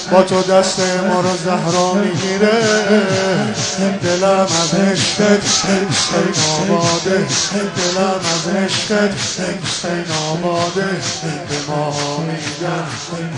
با تو دست ما رو زهرا میگیره دلم از عشقت حسین آباده دلم از عشقت حسین آباده به ما میگن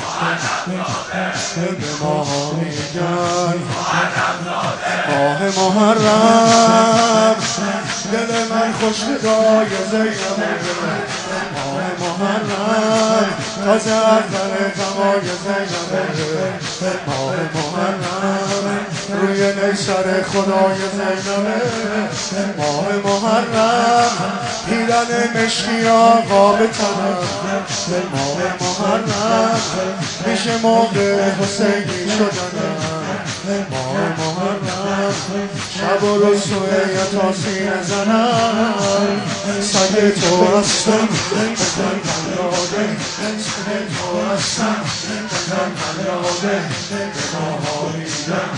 به ما میگن ماه محرم دل من خوش ندای زینبه ماه محرم تازه اول غمای زینبه ماه محرم روی نیسر خدای زینبه ماه محرم پیرن مشکی آقا به طرف ماه محرم میشه موقع حسینی شدنم ماه محرم شب و روز توی تا سینه زنم سگ تو هستم بزن قلاده سگ تو هستم بزن قلاده به ماها میگم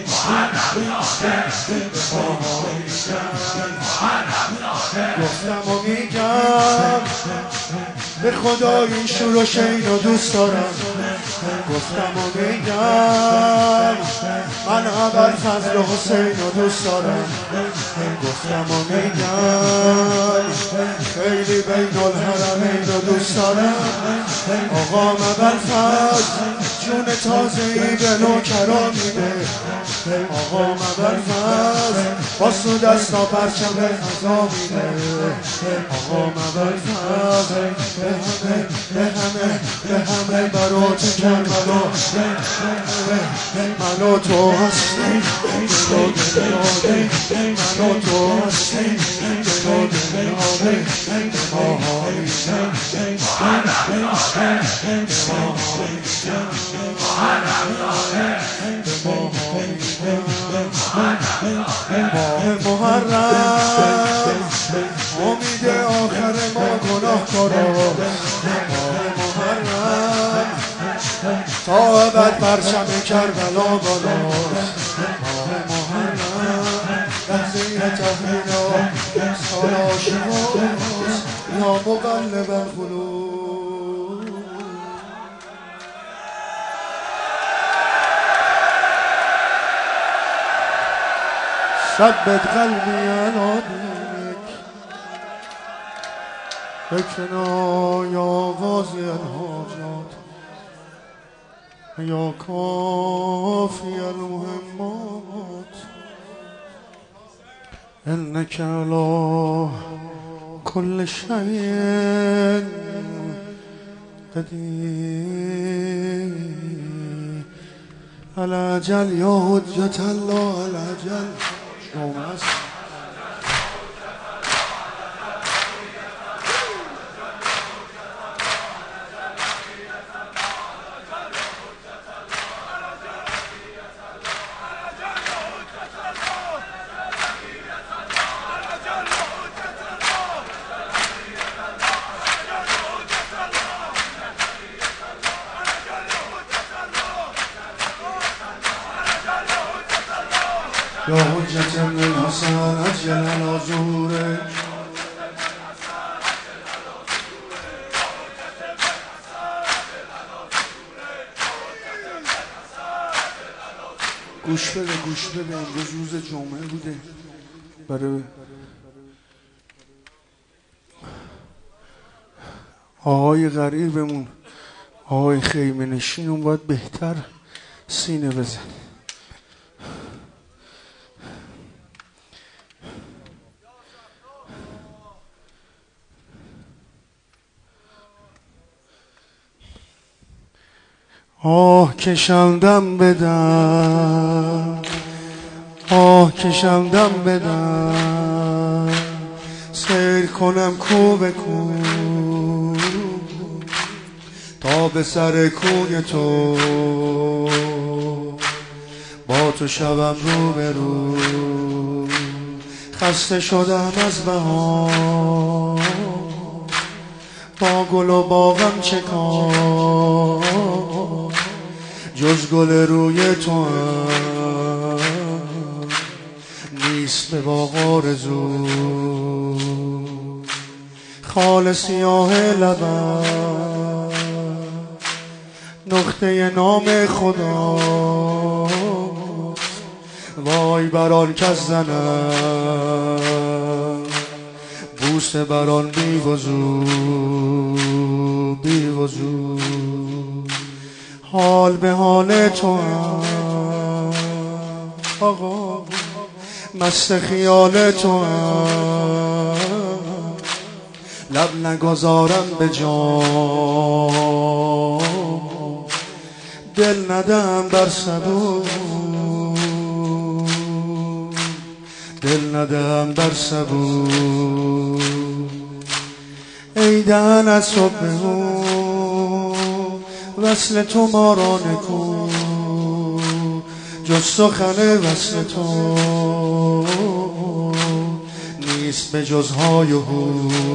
گفتم و میگم به خدا این شور و شین رو دوست دارم گفتم و میگم من ابوالفضل و حسین رو دوست دارم گفتم و میگم خیلی بین الحرمین رو دوست دارم آقام ابوالفضل جون تازه‌ای به نوکران میده آقام ابوالفضل با سو دستا پرچم خزا میده آقام ابوالفضل به همه برات کربلا من و تو هستیم من و تو هستیم محرم امید آخر ما گناهکارا محرم تا ابد پرچم کربلا بالاست محرم لحظه تحلیلا سال عاشقاست یا مقلب القلوب ثبت قلبي على دينك فكنا يا غازي الحاجات يا كافي المهمات إنك على كل شيء قدير الأجل يا حجة الله الأجل يا حجة ابن الحسن أجل على ظهورك گوش بده امروز روز جمعه بوده برای آقای غریبمون آقای خیمه نشینمون باید بهتر سینه بزن آه کشندم بدم سیر کنم کو به کو تا به سر کوی تو با تو شبم رو به رو خسته شدم از بهار با گل و باغم چه کار جز گل روی تو هم نیست به باغ آرزو خال سیاه لبم نقطه نام خدا. وای بران کس زنم بوسه بران بی وضو بی وضو. حال به حال تو آقا مست خیال تو لب نگذارم به جام دل ندم بر سبو دل ندم بر سبو. ای دهن از صبح وصل تو ما را نکو جز سخن وصل تو نیست به جز های و هو.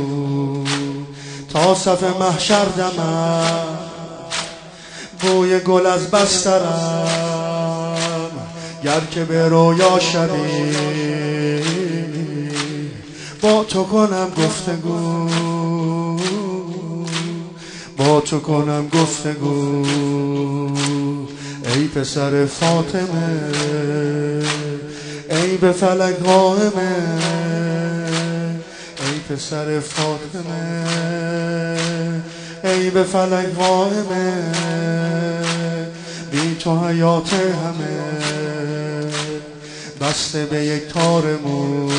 تا صف محشر دمم بوی گل از بسترم گر که به رویا شبی با تو کنم گفتگو با تو کنم گفتگو. ای پسر فاطمه ای به فلک قائمه ای پسر فاطمه ای به فلک قائمه بی تو حیات همه بسته به یک تار مو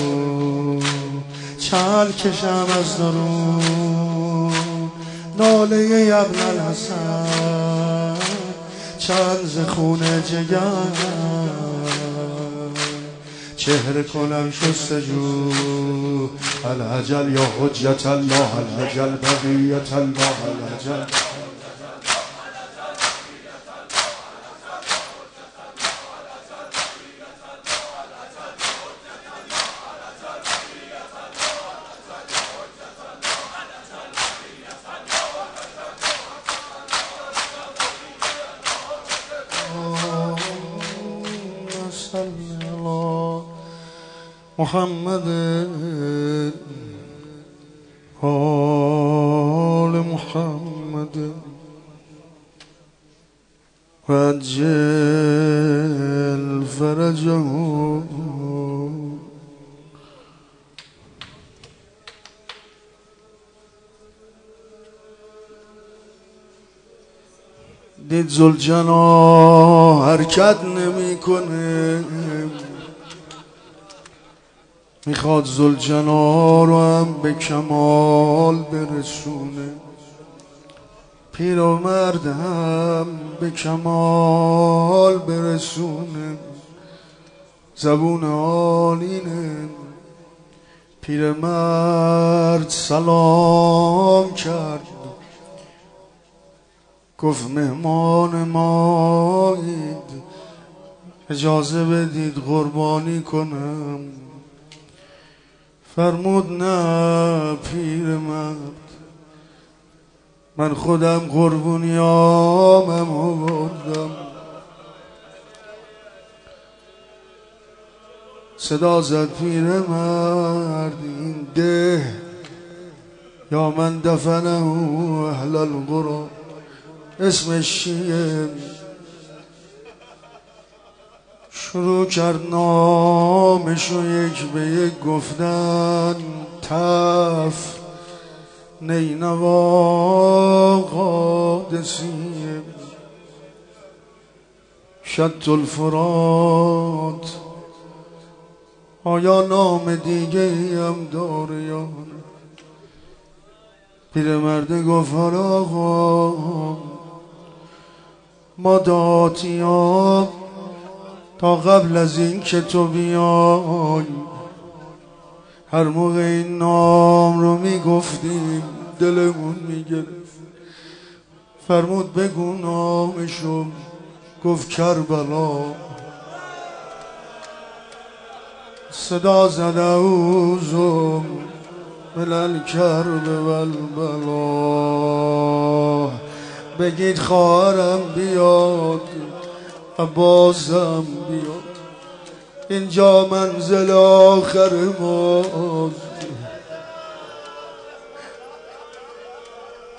چل کشم از درون ناله ابن الحسن چند ز خون جگر چهره کنم شستجو. العجل یا حجت الله العجل بقیت الله العجل. محمد آل محمد وعجل فرجه. دید ذوالجنا حرکت نمیکنه میخواد ذوالجنا رو هم به کمال برسونه. پیرمرد هم به کمال برسونه. زبون آلینه. پیرمرد سلام کرد گفت مهمان مایید اجازه بدید قربانی کنم. فرمود نه پیرمرد من خودم قربونیامم آوردم. صدا زد پیرمرد این ده یا من دفنه اهل القرى اسمش چیه؟ شروع کرد نامشو یک به یک گفتن. تف نینوا قادسیه شط الفرات. آیا نام دیگه هم داره یا نه؟ پیرمرد گفت حالا آقا ما داتیام تا قبل از این که تو بیای هر موقع این نام رو میگفتیم دلمون میگرفت. فرمود بگو نامشو. گفت کربلا. صدا زد اعوذ من الکرب والبلا. بگید خواهرم بیاد عباسم بیاد اینجا منزل آخر ماست.